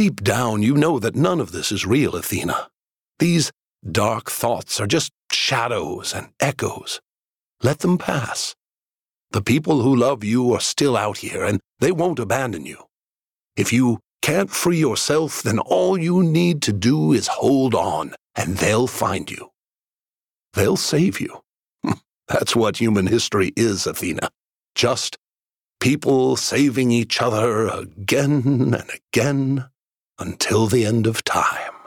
Deep down, you know that none of this is real, Athena. These dark thoughts are just shadows and echoes. Let them pass. The people who love you are still out here, and they won't abandon you. If you can't free yourself, then all you need to do is hold on, and they'll find you. They'll save you. That's what human history is, Athena. Just people saving each other again and again until the end of time.